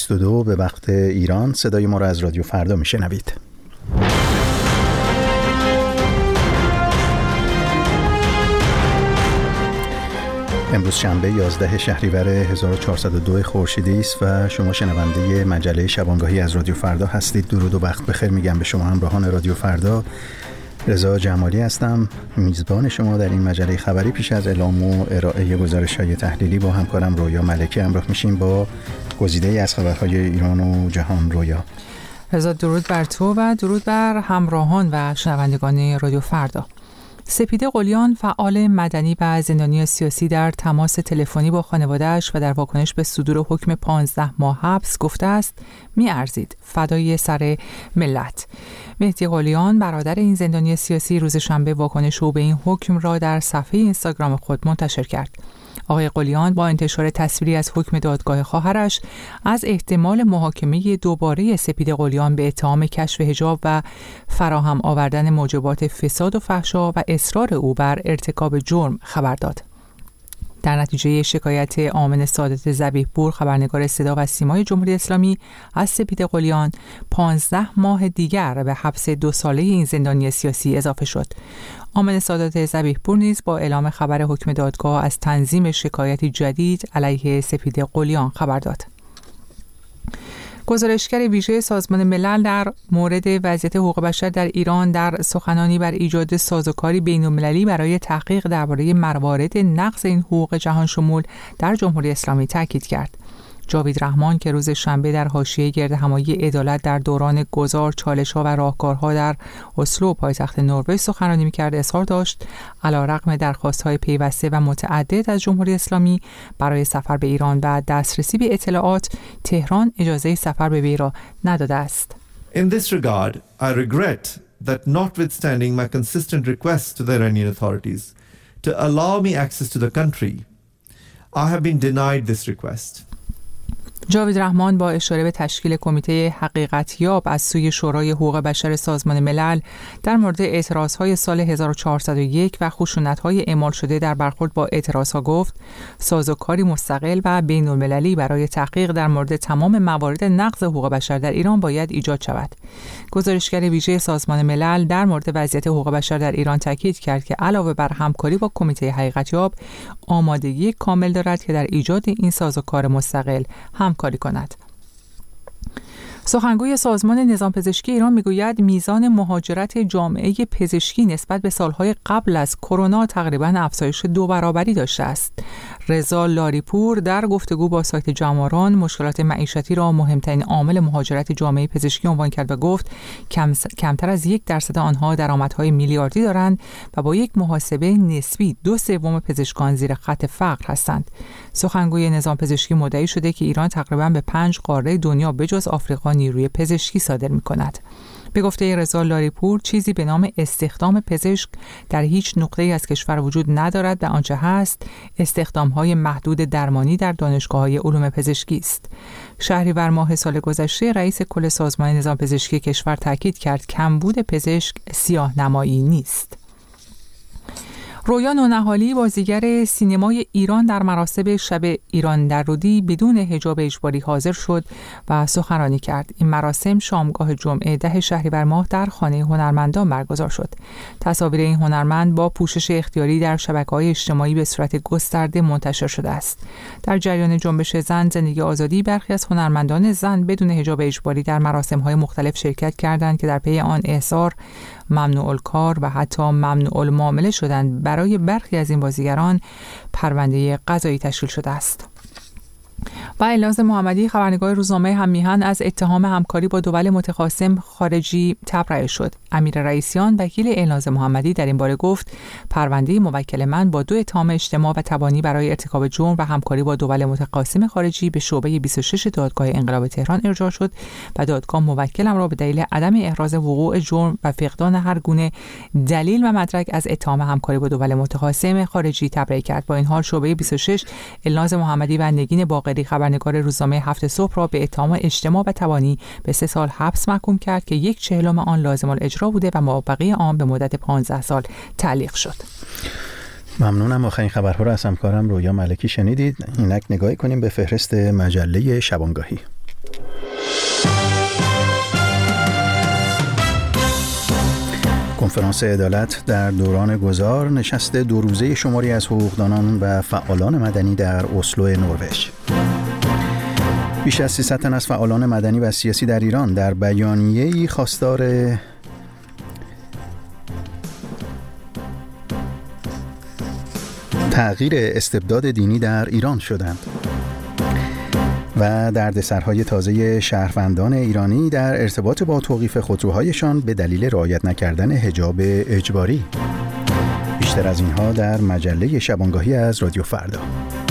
8:22 به وقت ایران. صدای ما را از رادیو فردا میشنوید. امروز شنبه 11 شهریور 1402 خورشیدی است و شما شنونده مجله شبانگاهی از رادیو فردا هستید. درود و وقت بخیر میگم به شما همراهان رادیو فردا. رضا جمالی هستم، میزبان شما در این مجله خبری. پیش از اعلام و ارائه گزارش‌های تحلیلی با همکارم رویا ملکی همراه میشیم با گزیده‌ای از خبرهای ایران و جهان. رویا. رضا، درود بر تو و درود بر همراهان و شنوندگان رادیو فردا. سپیده قلیان، فعال مدنی و زندانی سیاسی، در تماس تلفنی با خانواده‌اش و در واکنش به صدور حکم 15 ماه حبس گفته است می‌ارزید فدای سر ملت. مهدی قلیان، برادر این زندانی سیاسی، روز شنبه واکنش او به این حکم را در صفحه اینستاگرام خود منتشر کرد. آقای قلیان با انتشار تصویری از حکم دادگاه خواهرش از احتمال محاکمه دوباره سپیده قلیان به اتهام کشف حجاب و فراهم آوردن موجبات فساد و فحشا و اصرار او بر ارتکاب جرم خبر داد. در نتیجه شکایت آمن سعادت ذبیح پور، خبرنگار صدا و سیمای جمهوری اسلامی، از سپیده قلیان 15 ماه دیگر به حبس 2 ساله این زندانی سیاسی اضافه شد. آمن سعادت ذبیح پور نیز با اعلام خبر حکم دادگاه از تنظیم شکایتی جدید علیه سپیده قلیان خبر داد. گزارشگر ویژه سازمان ملل در مورد وضعیت حقوق بشر در ایران در سخنانی بر ایجاد سازوکاری بین‌المللی برای تحقیق درباره موارد نقض این حقوق جهان شمول در جمهوری اسلامی تاکید کرد. جاوید رحمان که روز شنبه در حاشیه گردهمایی عدالت در دوران گذار، چالش‌ها و راهکارها در اسلو، پایتخت نروژ، سخنرانی می‌کرد، اصرار داشت علیرغم درخواست‌های پیوسته و متعدد از جمهوری اسلامی برای سفر به ایران و دسترسی به اطلاعات، تهران اجازه سفر به وی را نداده است. In this regard, I regret that notwithstanding my consistent requests to the Iranian authorities to allow me access to the country, I have been denied this request. جاوید رحمان با اشاره به تشکیل کمیته حقیقتیاب از سوی شورای حقوق بشر سازمان ملل در مورد اعتراضهای سال 1401 و خشونت‌های اعمال شده در برخورد با اعتراضها گفت سازوکاری مستقل و بین‌المللی برای تحقیق در مورد تمام موارد نقض حقوق بشر در ایران باید ایجاد شود. گزارشگر ویژه سازمان ملل در مورد وضعیت حقوق بشر در ایران تاکید کرد که علاوه بر همکاری با کمیته حقیقتیاب، آمادگی کامل دارد که در ایجاد این سازوکار مستقل همکاری کند. سخنگوی سازمان نظام پزشکی ایران میگوید میزان مهاجرت جامعه پزشکی نسبت به سالهای قبل از کرونا تقریباً افزایش 2 برابری داشته است. رضا لاریپور در گفتگو با سایت جماران مشکلات معیشتی را مهمترین عامل مهاجرت جامعه پزشکی عنوان کرد و گفت کمتر از 1% آنها درآمدهای میلیاردی دارند و با یک محاسبه نسبی 2/3 پزشکان زیر خط فقر هستند. سخنگوی نظام پزشکی مدعی شده که ایران تقریباً به 5 قاره دنیا بجز آفریقا نیروی پزشکی صادر می‌کند. به گفته رضا لاریپور چیزی به نام استخدام پزشک در هیچ نقطه‌ای از کشور وجود ندارد و آنچه هست استخدام‌های محدود درمانی در دانشگاه‌های علوم پزشکی است. شهریور ماه سال گذشته رئیس کل سازمان نظام پزشکی کشور تاکید کرد کمبود پزشک سیاه‌نمایی نیست. رویا نونهالی، بازیگر سینمای ایران، در مراسم شب ایران در رودی بدون حجاب اجباری حاضر شد و سخنرانی کرد. این مراسم شامگاه جمعه 10 شهریور ماه در خانه هنرمندان برگزار شد. تصاویر این هنرمند با پوشش اختیاری در شبکه‌های اجتماعی به صورت گسترده منتشر شده است. در جریان جنبش زن زندگی آزادی، برخی از هنرمندان زن بدون حجاب اجباری در مراسم‌های مختلف شرکت کردند که در پی آن احضار، ممنوع الکار و حتی ممنوع المعامله شدند. برای برخی از این بازیگران پرونده قضایی تشکیل شده است. و الناز محمدی، خبرنگار روزنامه هم میهن، از اتهام همکاری با دول متخاصم خارجی تبرئه شد. امیر رئیسیان، وکیل الناز محمدی، در این باره گفت پرونده موکل من با 2 اتهام اجتماع و تبانی برای ارتکاب جرم و همکاری با دول متخاصم خارجی به شعبه 26 دادگاه انقلاب تهران ارجاع شد و دادگاه موکلم را به دلیل عدم احراز وقوع جرم و فقدان هر گونه دلیل و مدرک از اتهام همکاری با دول متخاصم خارجی تبرئه کرد. با این حال شعبه 26 الناز محمدی و نگین باقری، خبرنگار روزنامه هفت صبح، را به اتهام اجتماع و تبانی به 3 سال حبس محکوم کرد که 1/40 آن لازم الاجرا بوده و مابقی آن به مدت 15 سال تعلیق شد. ممنونم. آخرین خبرها را از همکارم رویا ملکی شنیدید. اینک نگاهی کنیم به فهرست مجله شبانگاهی. کنفرانس عدالت در دوران گذار نشست 2 روزه شماری از حقوقدانان و فعالان مدنی در اسلو نروژ. بیش از 300 تن از فعالان مدنی و سیاسی در ایران در بیانیه‌ای خواستار تغییر استبداد دینی در ایران شدند و دردسرهای تازه شهروندان ایرانی در ارتباط با توقیف خودروهایشان به دلیل رعایت نکردن حجاب اجباری. بیشتر از اینها در مجله شبانگاهی از رادیو فردا.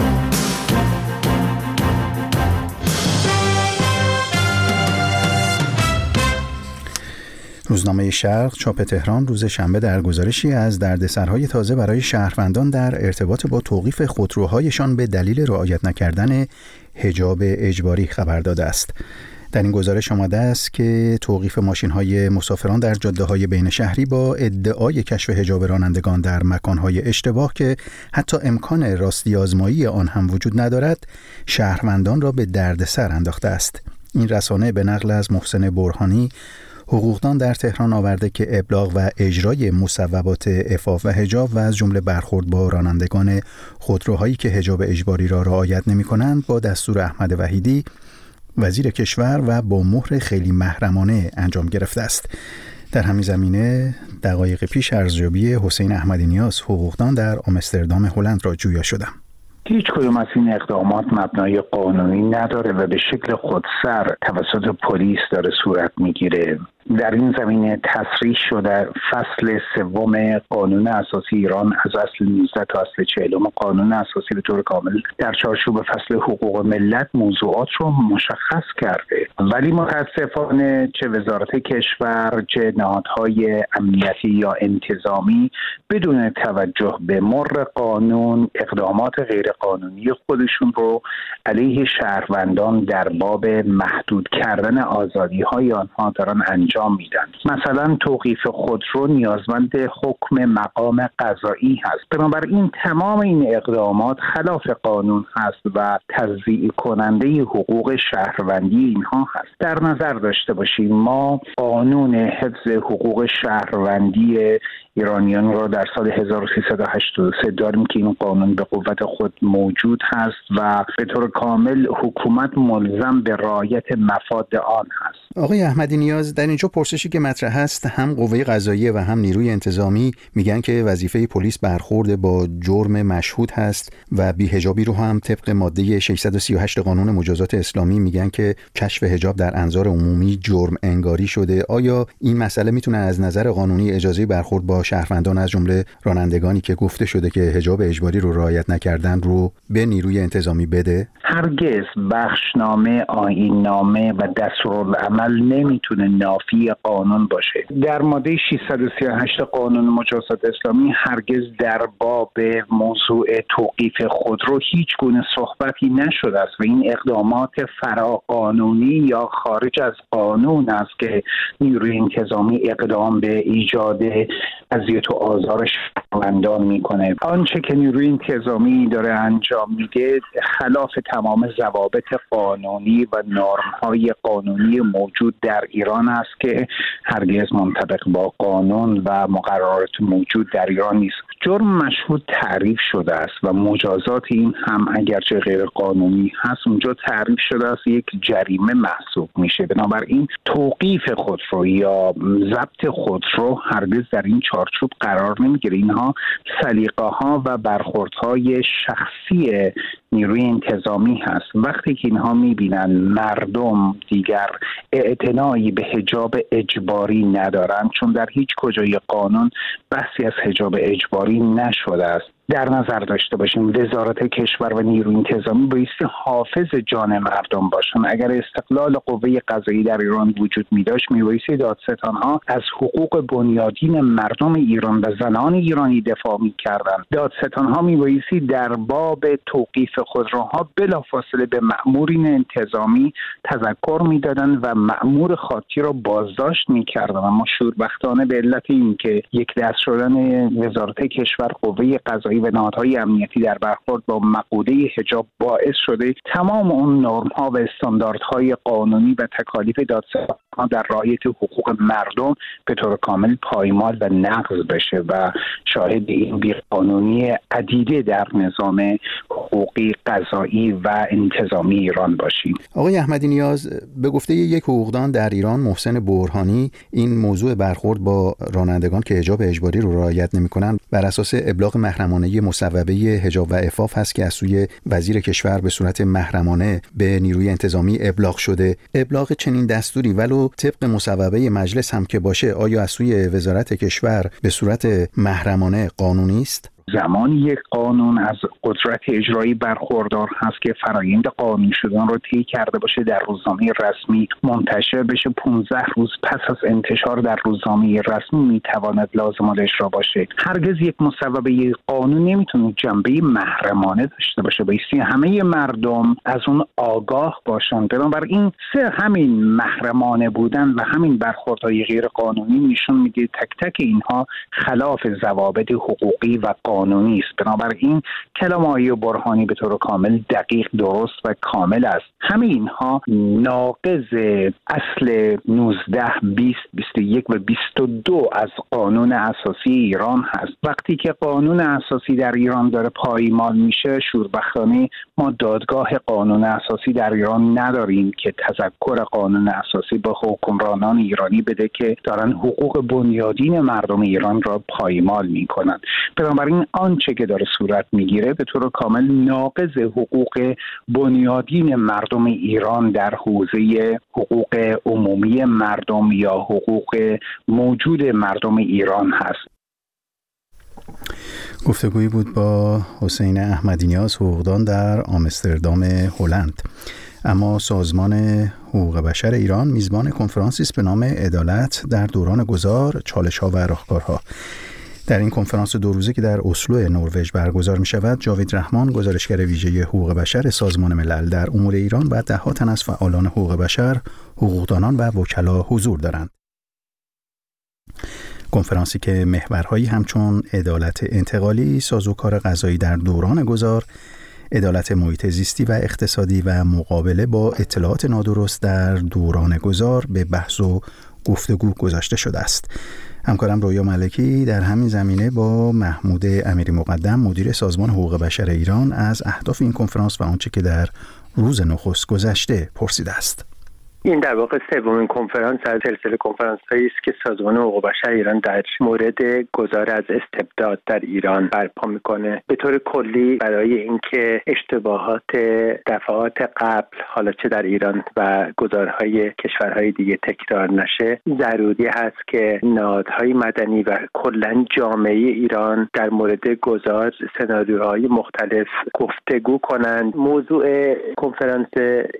روزنامه شرق چاپ تهران روز شنبه در گزارشی از دردسرهای تازه برای شهروندان در ارتباط با توقیف خودروهایشان به دلیل رعایت نکردن حجاب اجباری خبر داده است. در این گزارش آمده است که توقیف ماشین‌های مسافران در جاده‌های بین شهری با ادعای کشف حجاب رانندگان در مکان‌های اشتباه که حتی امکان راستی آزمایی آن هم وجود ندارد، شهروندان را به دردسر انداخته است. این رسانه به نقل از محسن برهانی، حقوقدان در تهران آورده که ابلاغ و اجرای مصوبات عفاف و حجاب و از جمله برخورد با رانندگان خودروهایی که حجاب اجباری را رعایت نمی‌کنند با دستور احمد وحیدی وزیر کشور و با مهر خیلی محرمانه انجام گرفته است. در همین زمینه دقایق پیش ارزیابی حسین احمدی نیاز، حقوقدان در آمستردام هلند را جویا شدم. هیچ کدوم از این اقدامات مبنای قانونی نداره و به شکل خودسر توسط پلیس داره صورت میگیره. در این زمینه تصریح شده فصل 3 قانون اساسی ایران از اصل 19 تا اصل 40 قانون اساسی به طور کامل در چارچوب فصل حقوق ملت موضوعات رو مشخص کرده، ولی متاسفانه چه وزارت کشور چه نهادهای امنیتی یا انتظامی بدون توجه به مر قانون اقدامات غیر قانونی خودشون رو علیه شهروندان در باب محدود کردن آزادی‌های آنها دارن انجام میدن. مثلا توقیف خودرو نیازمند حکم مقام قضایی هست. بنابراین تمام این اقدامات خلاف قانون هست و تضییع کننده حقوق شهروندی اینها هست. در نظر داشته باشیم ما قانون حفظ حقوق شهروندی ایرانیان را در سال 1383 داریم که این قانون به قوت خود موجود هست و به طور کامل حکومت ملزم به رعایت مفاد آن هست. آقای احمدی نیاز، در اینجا پرسشی که مطرح هست، هم قوه قضاییه و هم نیروی انتظامی میگن که وظیفه پلیس برخورد با جرم مشهود هست و بی‌حجابی رو هم طبق ماده 638 قانون مجازات اسلامی میگن که کشف حجاب در انظار عمومی جرم انگاری شده. آیا این مسئله میتونه از نظر قانونی اجازه برخورد با شهروندان از جمله رانندگانی که گفته شده که حجاب اجباری رو رعایت نکردن رو به نیروی انتظامی بده؟ هرگز بخشنامه، آیین‌نامه و دستورالعمل نمیتونه نافی قانون باشه. در ماده 638 قانون مجازات اسلامی هرگز در باب موضوع توقیف خودرو هیچ گونه صحبتی نشده است و این اقدامات فراقانونی یا خارج از قانون است که نیروی انتظامی اقدام به ایجاد اذیت و آزار شهروندان میکنه. آنچه که نیروی انتظامی داره انجام میده خلاف تمام ضوابط قانونی و نرم‌های قانونی موجود در ایران است که هرگز منطبق با قانون و مقررات موجود در ایران نیست. جرم مشهود تعریف شده است و مجازات این هم اگرچه غیر قانونی هست اونجا تعریف شده است یک جریمه محسوب میشه. بنابراین توقیف خودرو یا ضبط خودرو هرگز در این چارچوب قرار نمیگیره. اینها سلیقه‌ها و برخوردهای شخصی نیروی انتظامی هست. وقتی که اینها میبینن مردم دیگر اعتنایی به حجاب اجباری ندارن، چون در هیچ کجای قانون بحثی از حجاب اجباری نشده است، در نظر داشته باشیم وزارت کشور و نیروی انتظامی بایستی حافظ جان مردم باشن. اگر استقلال قوه قضایی در ایران وجود می‌داشت میبایستی دادستان‌ها از حقوق بنیادین مردم ایران و زنان ایرانی دفاع می‌کردند. دادستان‌ها میبایستی در باب توقیف خودروها بلافاصله به مأمورین انتظامی تذکر میدادند و مأمور خاطی را بازداشت می‌کردند. اما شوربختانه به علت اینکه یک دست شدن وزارت کشور، قوه قضایی و نهادهای امنیتی در برخورد با مقوله حجاب باعث شده تمام اون نرم‌ها و استانداردهای قانونی و تکالیف دادستان اینها در رعایت حقوق مردم به طور کامل پایمال و نقض بشه و شاهد این بی‌قانونی عدیده در نظام حقوقی، قضایی و انتظامی ایران باشیم. آقای احمدی نیاز، به گفته یک حقوقدان در ایران، محسن برهانی، این موضوع برخورد با رانندگان که حجاب اجباری رو رعایت نمی‌کنند بر اساس ابلاغ محرمانه مصوبه حجاب و عفاف هست که از سوی وزیر کشور به صورت محرمانه به نیروی انتظامی ابلاغ شده. ابلاغ چنین دستوری ولو طبق مصوبه مجلس هم که باشه، آیا از سوی وزارت کشور به صورت محرمانه قانونی است؟ زمان یک قانون از قدرت اجرایی برخوردار هست که فرایند قانونی شدن رو طی کرده باشه، در روزنامه رسمی منتشر بشه، 15 روز پس از انتشار در روزنامه رسمی میتواند لازم الاجرا باشه. هرگز یک مصوبه قانون نمیتونه جنبه محرمانه داشته باشه، بایستی همه مردم از اون آگاه باشن. بنابراین همین محرمانه بودن و همین برخوردهای غیر قانونی نشون میده تک تک اینها خلاف ضوابط حقوقی و قانونی است. بنابراین کلام آقای برهانی به طور کامل دقیق، درست و کامل است. همه اینها ناقض اصل 19, 20, 21 و 22 از قانون اساسی ایران هست. وقتی که قانون اساسی در ایران داره پایمال میشه، شوربختانه ما دادگاه قانون اساسی در ایران نداریم که تذکر قانون اساسی به حکمرانان ایرانی بده که دارن حقوق بنیادین مردم ایران را پایمال میکنن. بنابراین آنچه که داره صورت میگیره به طور کامل ناقض حقوق بنیادین مردم ایران در حوزه حقوق عمومی مردم یا حقوق موجود مردم ایران هست. گفتگویی بود با حسین احمدی نیاز، حقوقدان در آمستردام هلند. اما سازمان حقوق بشر ایران میزبان کنفرانسی است به نام عدالت در دوران گذار، چالش‌ها و راهکارها. در این کنفرانس 2 روزه که در اسلو نروژ برگزار می شود، جاوید رحمان، گزارشگر ویژه حقوق بشر سازمان ملل در امور ایران و ده‌ها تن از فعالان حقوق بشر، حقوقدانان و وکلا حضور دارند. کنفرانسی که محورهایی همچون عدالت انتقالی، سازوکار قضایی در دوران گذار، عدالت محیط زیستی و اقتصادی و مقابله با اطلاعات نادرست در دوران گذار به بحث و گفتگو گذاشته شده است. همکارم رویا ملکی در همین زمینه با محمود امیری مقدم، مدیر سازمان حقوق بشر ایران، از اهداف این کنفرانس و آنچه که در روز نخست گذشته پرسیده است. این در واقع سومین کنفرانس از سلسله کنفرانس‌هایی است که سازمان حقوق بشر ایران در مورد گذار از استبداد در ایران برپا میکنه. به طور کلی برای اینکه اشتباهات دفعات قبل، حالا چه در ایران و گذارهای کشورهای دیگه تکرار نشه، ضروری هست که نهادهای مدنی و کلاً جامعه ایران در مورد گذار سناریوهای مختلف گفتگو کنند. موضوع کنفرانس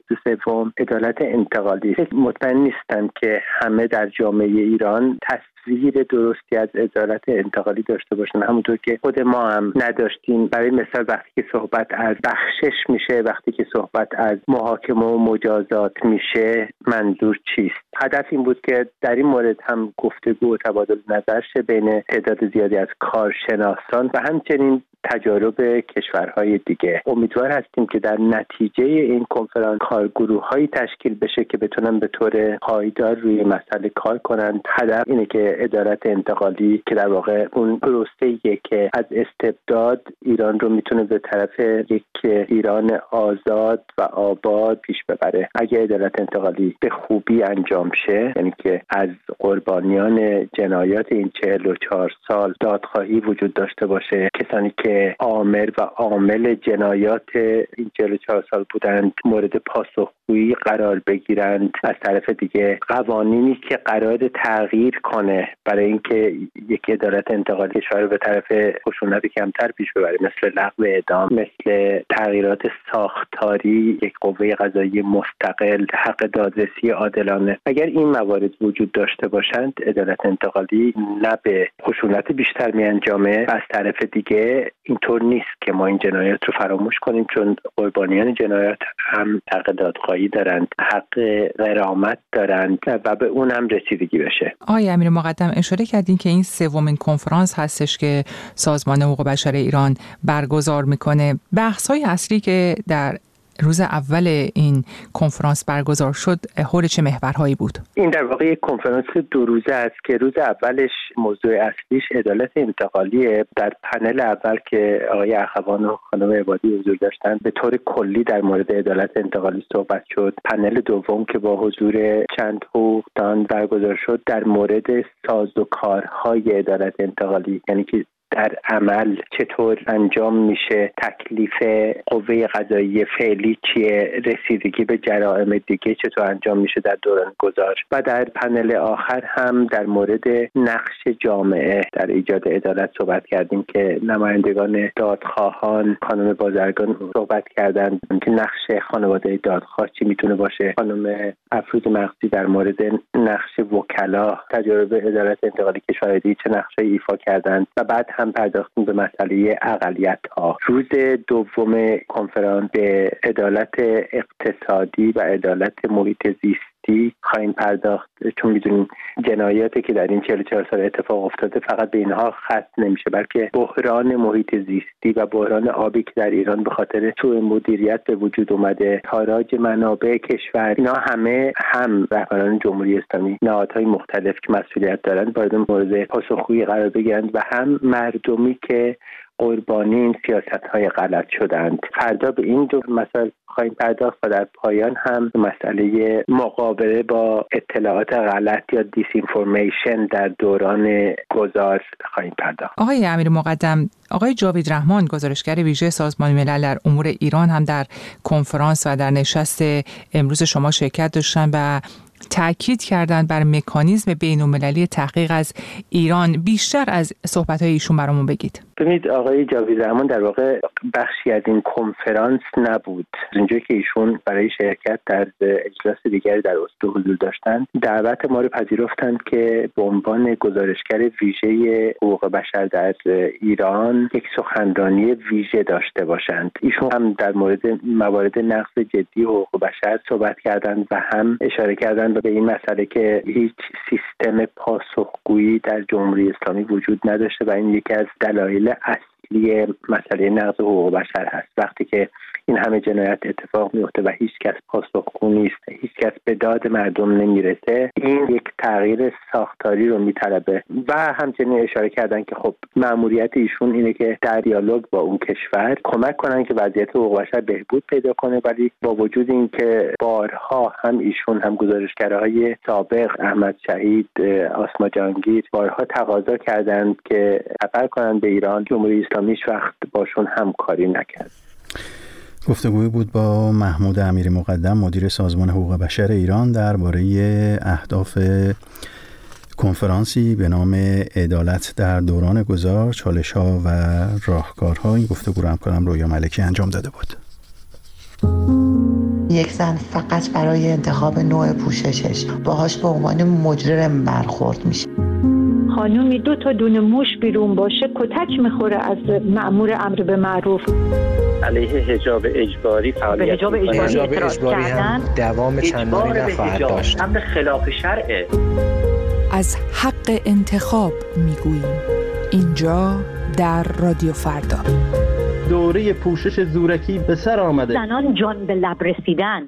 سوم عدالت انتقالی. مطمئن نیستم که همه در جامعه ایران تصویر درستی از عدالت انتقالی داشته باشن، همونطور که خود ما هم نداشتیم. برای مثال وقتی که صحبت از بخشش میشه، وقتی که صحبت از محاکمه و مجازات میشه، منظور چیست؟ هدف این بود که در این مورد هم گفتگو و تبادل نظر شه بین تعداد زیادی از کارشناسان و همچنین تجارب کشورهای دیگه. امیدوار هستیم که در نتیجه این کنفرانس کارگروه‌هایی تشکیل بشه که بتونن به طور پایدار روی مسئله کار کنند. هدف اینه که عدالت انتقالی که در واقع اون پروسه‌ایه که از استبداد ایران رو میتونه به طرف یک ایران آزاد و آباد پیش ببره. اگه عدالت انتقالی به خوبی انجام شه، یعنی که از قربانیان جنایات این 44 سال دادخواهی وجود داشته باشه، کسانی که عامل و عامل جنایات این 44 سال بودند مورد پاسخگویی قرار بگیرند، از طرف دیگه قوانینی که قرار تغییر کنه برای اینکه یک عدالت انتقالی کشور رو به طرف خشونت کمتر پیش ببره، مثل لغو اعدام، مثل تغییرات ساختاری یک قوه قضایی مستقل، حق دادرسی عادلانه. اگر این موارد وجود داشته باشند، عدالت انتقالی نه به خشونت بیشتر می انجامه و از طرف دیگه اینطور نیست که ما این جنایات رو فراموش کنیم، چون قربانیان جنایات هم حق دادخواهی دارند، حق غرامت دارند و به اون هم رسیدگی بشه. آقای امیر مقدم، اشاره کردین که این سومین کنفرانس هستش که سازمان حقوق بشر ایران برگزار میکنه. بحث‌های اصلی که در روز اول این کنفرانس برگزار شد حول چه محورهایی بود؟ این در واقع یک کنفرانس 2 روزه است که روز اولش موضوع اصلیش عدالت انتقالیه. در پنل اول که آقای اخوان و خانم عبادی حضور داشتن به طور کلی در مورد عدالت انتقالی صحبت شد. پنل دوم که با حضور چند حقوقدان برگزار شد در مورد سازوکارهای عدالت انتقالی، یعنی که در عمل چطور انجام میشه، تکلیف قوه قضاییه فعلی چیه، رسیدگی به جرائم دیگه چطور انجام میشه در دوران گذار. و در پنل آخر هم در مورد نقش جامعه در ایجاد عدالت صحبت کردیم که نمایندگان دادخواهان، خانم بازرگان صحبت کردند که نقش خانواده دادخواه چی میتونه باشه. خانم افروز مقصی در مورد نقش وکلا، تجربه عدالت انتقالی کشاورزی چه نقشی ایفا کردند و بعد هم پرداختیم به مسئله اقلیت‌ها. روز دوم کنفرانس به عدالت اقتصادی و عدالت محیط زیستی خواهیم پرداخت، چون می‌دونیم جنایاتی که در این 44 سال اتفاق افتاده فقط به اینها ختم نمیشه، بلکه بحران محیط زیستی و بحران آبی که در ایران به خاطر سوء مدیریت به وجود اومده، تاراج منابع کشور، اینا همه هم رهبران جمهوری اسلامی، نهادهای مختلف که مسئولیت دارند وارد مورد پاسخگویی قرار بگیرند و هم مردمی که قربانی این سیاست‌های غلط شدند. فردا به این دو مسائل خواهیم پرداخت و در پایان هم مسئله مقابله با اطلاعات غلط یا دیسینفورمیشن در دوران گذار خواهیم پرداخت. آقای امیر مقدم، آقای جاوید رحمان گزارشگر ویژه سازمان ملل در امور ایران هم در کنفرانس و در نشست امروز شما شرکت داشتن و تأکید کردند بر مکانیزم بین‌المللی تحقیق از ایران. بیشتر از صحبت‌های ایشون برامون بگید. ببینید آقای جاوید رحمان در واقع بخشی از این کنفرانس نبود. اونجایی که ایشون برای شرکت در اجلاس دیگری در اسلو حضور داشتند، دعوت ما رو پذیرفتند که به عنوان گزارشگر ویژه حقوق بشر در ایران یک سخنرانی ویژه داشته باشند. ایشون هم در مورد موارد نقض جدی حقوق بشر صحبت کردند و هم اشاره کردند به این مسئله که هیچ سیستم پاسخگویی در جمهوری اسلامی وجود نداشته و این یکی از دلایل اصلی مسئله نقض حقوق بشر هست. وقتی که این همه جنایت اتفاق میفته و هیچ کس پاسخگو نیست، هیچ کس به داد مردم نمیرسه، این یک تغییر ساختاری رو میطلبه. و همچنین اشاره کردن که خب مأموریت ایشون اینه که در دیالوگ با اون کشور کمک کنن که وضعیت حقوق بشر بهبود پیدا کنه، ولی با وجود اینکه بارها هم ایشون هم گزارشگرهای سابق احمد شهید، آسما جهانگیر بارها تقاضا کردند که سفر کنن به ایران، جمهوری اسلامی هیچ وقت باشون همکاری نکرد. گفتگوی بود با محمود امیری مقدم، مدیر سازمان حقوق بشر ایران، درباره اهداف کنفرانسی به نام عدالت در دوران گذار، چالش‌ها و راهکارها. این گفتگو رو همکارم رویا ملکی انجام داده بود. یک زن فقط برای انتخاب نوع پوششش باهاش به عنوان مجرم برخورد میشه. خانومی 2 تا دونه موش بیرون باشه کتک میخوره از مأمور امر به معروف. علیه حجاب اجباری فعالیت حجاب اجباری هم دوام چندانی نخواهد داشت. امر خلاف شرعه. از حق انتخاب میگوییم اینجا در رادیو فردا. دوره پوشش زورکی به سر آمده. زنان جان به لب رسیدن.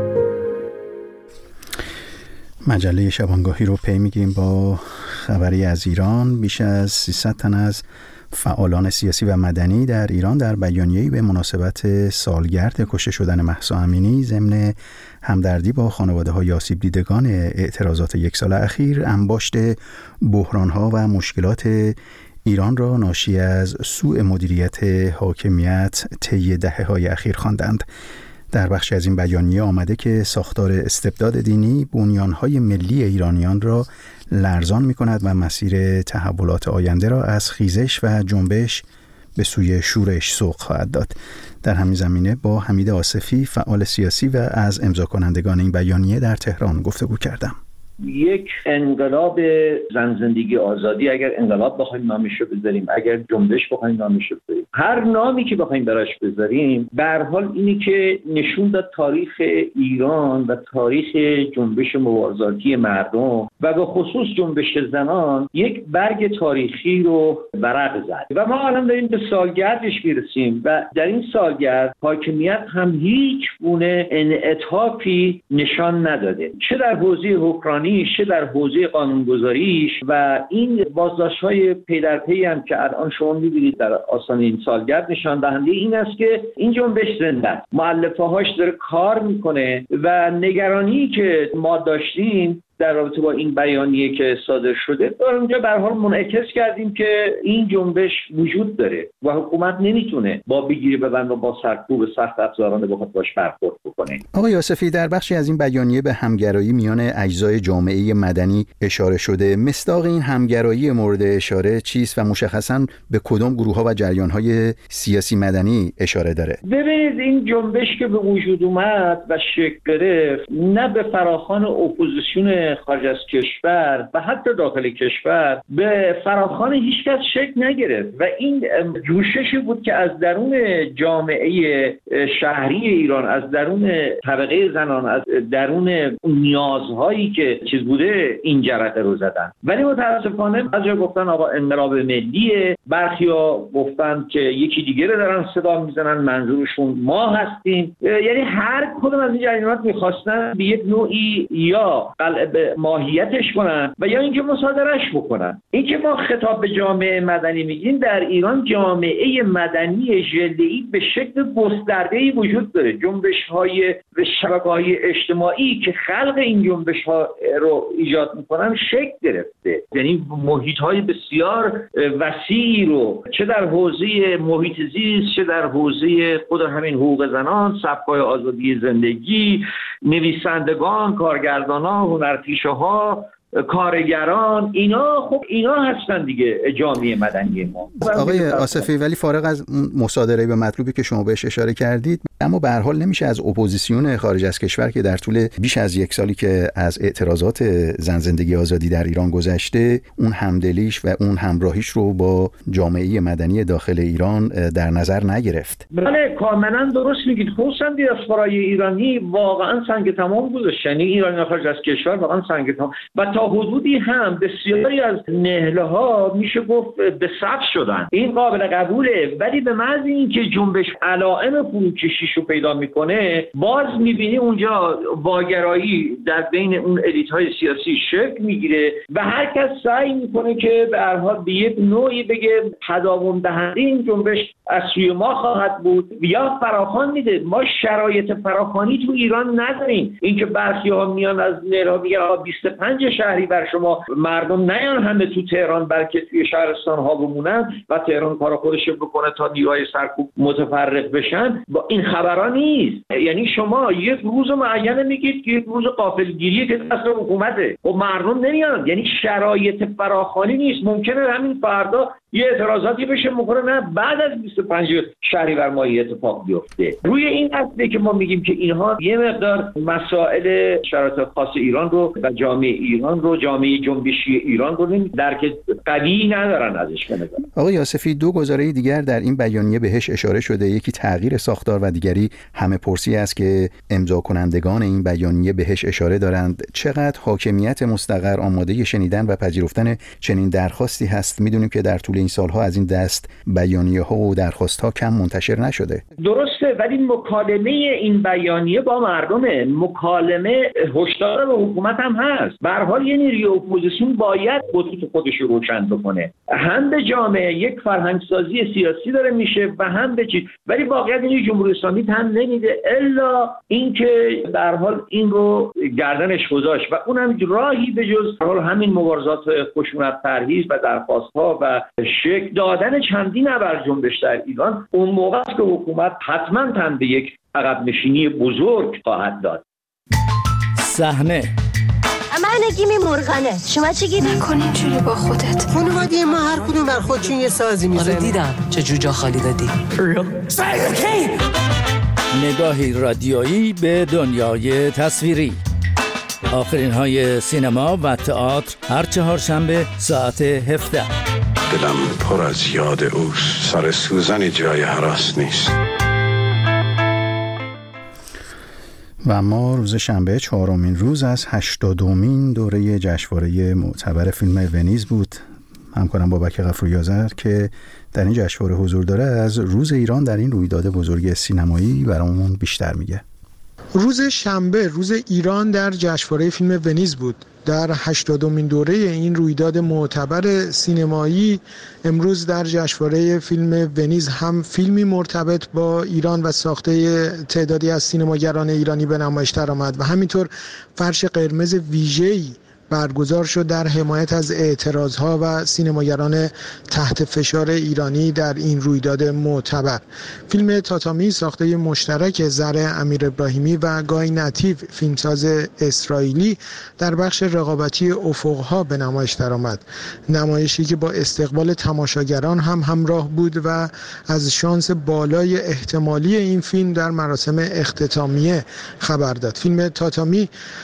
مجله شبانگاهی رو پی میگیم با خبری از ایران. بیش از 300 تن از فعالان سیاسی و مدنی در ایران در بیانیه‌ای به مناسبت سالگرد کشته شدن مهسا امینی ضمن همدردی با خانواده‌های آسیب دیدگان اعتراضات یک سال اخیر انباشت بحران‌ها و مشکلات ایران را ناشی از سوء مدیریت حاکمیت طی دهه‌های اخیر خواندند. در بخشی از این بیانیه آمده که ساختار استبداد دینی بنیان‌های ملی ایرانیان را لرزان می‌کند و مسیر تحولات آینده را از خیزش و جنبش به سوی شورش سوق خواهد داد. در همین زمینه با حمید آصفی، فعال سیاسی و از امضا کنندگان این بیانیه در تهران گفتگو کردم. یک انقلاب زن زندگی آزادی، اگر انقلاب بخوایم نامش رو بذاریم، اگر جنبش بخوایم نامش رو بذاریم، هر نامی که بخوایم براش بذاریم، به هر حال اینی که نشون داد تاریخ ایران و تاریخ جنبش مبارزاتی مردم و به خصوص جنبش زنان یک برگ تاریخی رو ورق زد و ما الان داریم به سالگردش میرسیم و در این سالگرد حاکمیت هم هیچ گونه انعطافی نشان نداده، چه در حوزه حکمرانی چه در حوزه قانونگذاریش. و این بازداشت‌های پی در پی هم که الان شما می‌بینید در آستانه این سالگرد نشان دهنده این است که این جنبش زنده است، مؤلفه‌هاش داره کار میکنه و نگرانی که ما داشتیم در رابطه با این بیانیه که صادر شده در اونجا به هر حال منعکس کردیم که این جنبش وجود داره و حکومت نمیتونه با بگیری ببند و با سرکوب سخت افزارانه بخواد باش برخورد بکنه. آقای آصفی، در بخشی از این بیانیه به همگرایی میان اجزای جامعه مدنی اشاره شده. مصداق این همگرایی مورد اشاره چیست و مشخصاً به کدام گروه‌ها و جریان‌های سیاسی مدنی اشاره داره؟ ببینید این جنبش که به وجود اومد و شکل گرفت نه به فراخوان اپوزیسیون خارج از کشور و حتی داخل کشور به فراخوان هیچ کس شکل نگرفت و این جوششی بود که از درون جامعه شهری ایران، از درون طبقه زنان، از درون نیازهایی که چیز بوده این جرقه رو زدن. ولی متاسفانه بعضیا گفتن آقا انقلاب ملیه، برخیا گفتن که یکی دیگه رو دارن صدا میزنن منظورشون ما هستیم. یعنی هر کدوم از این جریانات میخواستن به یک نوعی یا قلب ماهیتش کنن و یا اینکه مصادرهش بکنن. این که ما خطاب به جامعه مدنی میگیم، در ایران جامعه مدنی ژله‌ای به شکل گسترده‌ای وجود داره. جنبش‌های و شبکه‌های اجتماعی که خلق این جنبش‌ها رو ایجاد میکنن شکل گرفته، یعنی محیط‌های بسیار وسیعی رو چه در حوزه محیط زیست چه در حوزه خود همین حقوق زنان، سبک‌های آزادی زندگی، نویسندگان، کارگردانان، هنرپیشه‌ها، کارگران، اینا هستن دیگه جامعه مدنی ما. آقای آصفی، ولی فارغ از مصادره به مطلوبی که شما بهش اشاره کردید، اما به هر حال نمیشه از اپوزیسیون خارج از کشور که در طول بیش از یک سالی که از اعتراضات زن زندگی آزادی در ایران گذشته، اون همدلیش و اون همراهیش رو با جامعه مدنی داخل ایران در نظر نگرفت. بله کاملا درست میگید. خصوصا دیاسپورای ایرانی واقعا سنگ تمام گذاشت، یعنی ایرانی خارج از کشور واقعا سنگ تمام و تا حدودی هم بسیاری از نهله ها میشه گفت به صف شدن. این قابل قبوله، ولی به محض اینکه جنبش علائم فروکشیش رو پیدا میکنه باز میبینی اونجا واگرایی در بین اون الیت های سیاسی شکل میگیره و هر کس سعی میکنه که به هر حال به یک نوعی بگه تداوم دهنده این جنبش از سوی ما خواهد بود یا فراخوان میده. ما شرایط فراخوانی تو ایران نداریم. اینکه برخی‌ها میان از نهرها میگن 25 شهری بر شما مردم نیان همه تو تهران بلکه توی شهرستان ها بمونن و تهران کار خودش بکنه تا نیروهای سرکوب متفرق بشن، با این خبرها نیست. یعنی شما یک روز معین میگید که یک روز غافلگیریه که دست حکومته و مردم نمیان، یعنی شرایط فراخوانی نیست. ممکنه همین فردا یه اعتراضاتی بشه میکنه نه بعد از 25 شهریور ماه اتفاق بیفته. روی این اصله که ما میگیم که اینها یه مقدار مسائل شرایط خاص ایران رو و جامعه ایران رو، جامعه جنبشی ایران رو درک قوی ندارن ازش. به نظر آقای آصفی، دو گزاره دیگر در این بیانیه بهش اشاره شده، یکی تغییر ساختار و دیگری همه پرسی است که امضا کنندگان این بیانیه بهش اشاره دارند. چقدر حاکمیت مستقر آماده شنیدن و پذیرفتن چنین درخواستی هست؟ میدونیم که در طول این سالها از این دست بیانیه‌ها و درخواست‌ها کم منتشر نشده. درسته، ولی مکالمه این بیانیه با مردمه، مکالمه هشدار به حکومت هم هست. به هر حال یه نیروی اپوزیسیون باید خطوط خودش رو روشن بکنه، هم به جامعه یک فرهنگ سازی سیاسی داره میشه و هم به چیز، ولی واقعیت این جمهوری اسلامی هم نمیده الا اینکه به هر حال این رو گردنش گذاشت و اونم راهی به جز همین مبارزات خشونت پرهیز و درخواست‌ها و شکل دادن چندین ابر جنبش در ایران، اون موقع است که حکومت حتما تن به یک عقب نشینی بزرگ خواهد داد. صحنه من گیمی مرغانه، شما چی گیری؟ نکن اینجوری با خودت. خانواده ما هر کدوم بر خودشون یه سازی میزنه. آره دیدم چه جوجا خالی دادی. نگاهی رادیویی به دنیای تصویری. آخرین های سینما و تئاتر هر چهارشنبه ساعت 17. دلم پر از یاد اوست، سر سوزنی جای هراس نیست. و ما روز شنبه 4مین روز از 80مین دوره جشنواره معتبر فیلم ونیز بود. همکارم بابک غفوری آذر که در این جشنواره حضور داره از روز ایران در این رویداد بزرگ سینمایی برامون بیشتر میگه. روز شنبه روز ایران در جشنواره فیلم ونیز بود. در 80مین دوره این رویداد معتبر سینمایی امروز در جشنواره فیلم ونیز هم فیلمی مرتبط با ایران و ساخته تعدادی از سینماگران ایرانی به نمایش درآمد و همینطور فرش قرمز ویژه‌ای برگزار شد در حمایت از اعتراضها و سینماگران تحت فشار ایرانی در این رویداد معتبر. فیلم تاتامی ساخته مشترک زرع امیر ابراهیمی و گای نتیو فیلمساز اسرائیلی در بخش رقابتی افقها به نمایش درآمد. نمایشی که با استقبال تماشاگران هم همراه بود و از شانس بالای احتمالی این فیلم در مراسم اختتامیه خبر داد. فیلم تاتامی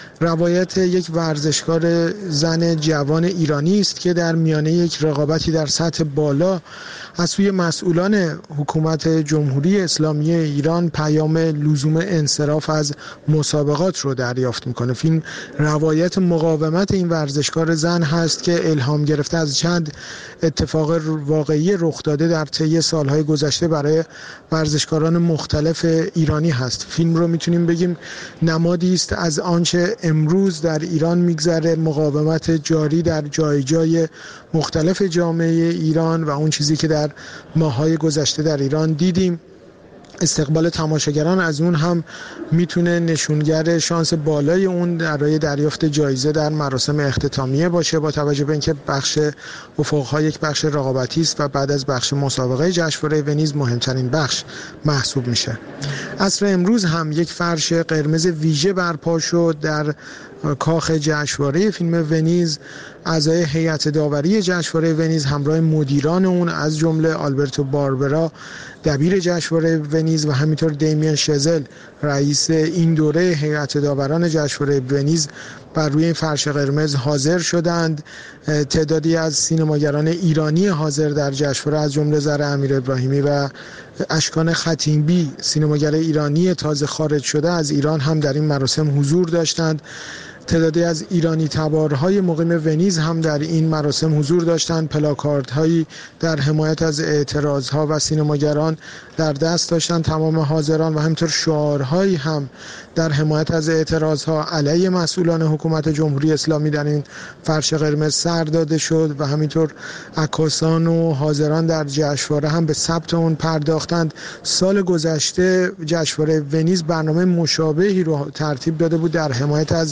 روایت یک ورزشکار زن جوان ایرانی است که در میانه یک رقابتی در سطح بالا از سوی مسئولان حکومت جمهوری اسلامی ایران پیام لزوم انصراف از مسابقات رو دریافت میکنه. فیلم روایت مقاومت این ورزشکار زن هست که الهام گرفته از چند اتفاق واقعی رخ داده در طی سالهای گذشته برای ورزشکاران مختلف ایرانی هست. فیلم رو میتونیم بگیم نمادی است از آنچه امروز در ایران میگذره، مقاومت جاری در جای جای مختلف جامعه ایران و اون چیزی که در ماه‌های گذشته در ایران دیدیم. استقبال تماشاگران از اون هم میتونه نشونگر شانس بالای اون برای دریافت جایزه در مراسم اختتامیه باشه، با توجه به اینکه بخش افق‌ها یک بخش رقابتی است و بعد از بخش مسابقه جشنواره ونیز مهمترین بخش محسوب میشه. عصر امروز هم یک فرش قرمز ویژه برپا شد در کاخ جشنواره فیلم ونیز. اعضای هیئت داوری جشنواره ونیز همراه مدیران اون از جمله آلبرتو باربرا دبیر جشنواره ونیز و همینطور دیمین شزل رئیس این دوره هیئت داوران جشنواره ونیز بر روی این فرش قرمز حاضر شدند. تعدادی از سینماگران ایرانی حاضر در جشنواره از جمله زرع امیر ابراهیمی و اشکان خطیبی سینماگر ایرانی تازه خارج شده از ایران هم در این مراسم حضور داشتند. تعدادی از ایرانی تبارهای مقیم ونیز هم در این مراسم حضور داشتند. پلاکاردهایی در حمایت از اعتراضها و سینماگران در دست داشتند تمام حاضران و همینطور شعارهایی هم در حمایت از اعتراضها علیه مسئولان حکومت جمهوری اسلامی در این فرش قرمز سر داده شد و همینطور عکاسان و حاضران در جشنواره هم به ثبت اون پرداختند. سال گذشته جشنواره ونیز برنامه مشابهی رو ترتیب داده بود در حمایت از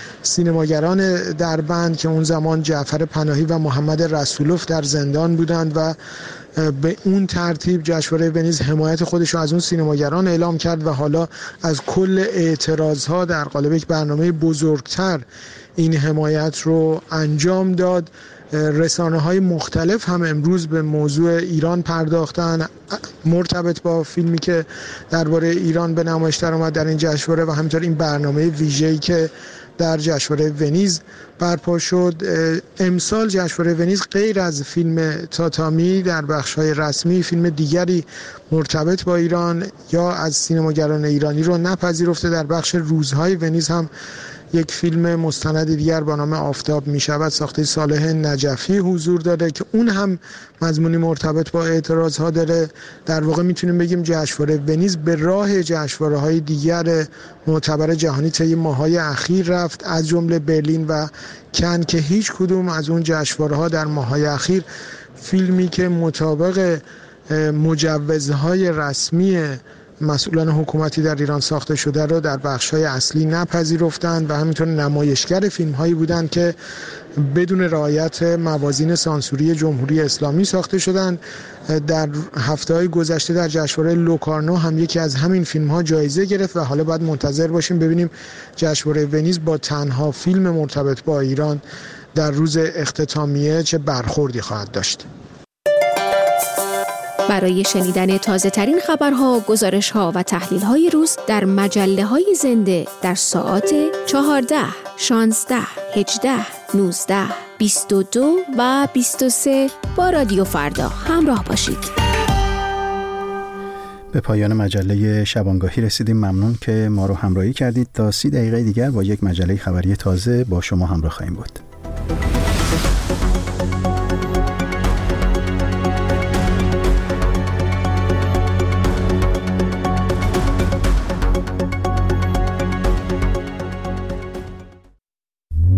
سینماگران دربند که اون زمان جعفر پناهی و محمد رسولوف در زندان بودند و به اون ترتیب جشنواره ونیز حمایت خودش رو از اون سینماگران اعلام کرد و حالا از کل اعتراضها در قالب یک برنامه بزرگتر این حمایت رو انجام داد. رسانه‌های مختلف هم امروز به موضوع ایران پرداختن مرتبط با فیلمی که درباره ایران به نمایش درآمد در این جشنواره و همینطور این برنامه ویژه‌ای که در جشنواره ونیز برپا شد. امسال جشنواره ونیز غیر از فیلم تاتامی در بخش‌های رسمی فیلم دیگری مرتبط با ایران یا از سینماگران ایرانی رو نپذیرفته. در بخش روزهای ونیز هم یک فیلم مستند دیگر با نام آفتاب می شود ساخته صالح نجفی حضور داره که اون هم مضمونی مرتبط با اعتراض ها داره. در واقع میتونیم بگیم جشنواره ونیز به راه جشنواره های دیگر معتبر جهانی طی ماه‌های اخیر رفت، از جمله برلین و کن که هیچ کدوم از اون جشنواره ها در ماه‌های اخیر فیلمی که مطابق مجوزهای رسمی مسئولان حکومتی در ایران ساخته شده رو در بخش‌های اصلی نپذیرفتند و همینطور نمایشگر فیلم‌هایی بودند که بدون رعایت موازین سانسوری جمهوری اسلامی ساخته شدند. در هفته‌های گذشته در جشنواره لوکارنو هم یکی از همین فیلم‌ها جایزه گرفت و حالا باید منتظر باشیم ببینیم جشنواره ونیز با تنها فیلم مرتبط با ایران در روز اختتامیه چه برخوردی خواهد داشت. برای شنیدن تازه ترین خبرها، گزارش‌ها و تحلیل‌های روز در مجله‌های زنده در ساعات 14، 16، 18، 19، 22 و 23 با رادیو فردا همراه باشید. به پایان مجله شبانگاهی رسیدیم. ممنون که ما رو همراهی کردید. تا 30 دقیقه دیگر با یک مجله خبری تازه با شما همراه خواهیم بود.